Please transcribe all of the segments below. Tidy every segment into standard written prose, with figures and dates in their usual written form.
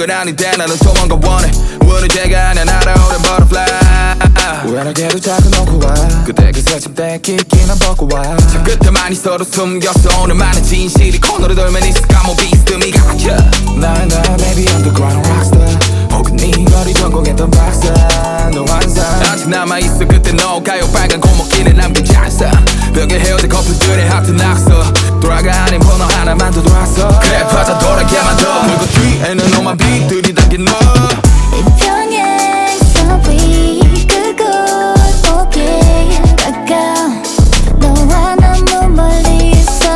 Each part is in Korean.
건 아닌데 나는 도망가 원해 문을 제가 하나 날아오는 butterfly 우연하게도 자꾸 놓고 와 그때 그 새침 때 끼끼는 벗고 와저 끝에만 있어도 숨겼어 오늘 많은 진실이 코너를 돌면 있을까 뭐 비스듬히 갇혀 나 baby underground rockstar 혹은 네 거리 전공했던 박사 너 환상 아직 남아있어 그때 너 가요 빨간 고목길에 남긴 잔상 벽에 헤어진 커플들의 하트 낙서 돌아가 아닌 번호 하나만 더 들어왔어 그래 파자 돌아게 만들어 그리고 뒤에는 너만 빛들이 담긴 너 이평행선 위 그곳 오게 가까운 너와 너무 멀리 있어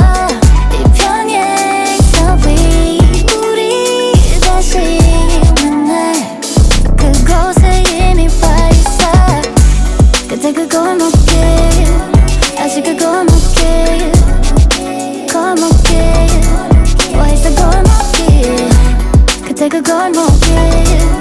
이평행선 위 우리 다시 만날 그곳에 이미 와 있어 그때 그 골목길 아직 그 골목길 골목길 와 있어 골목길 그때 그 골목길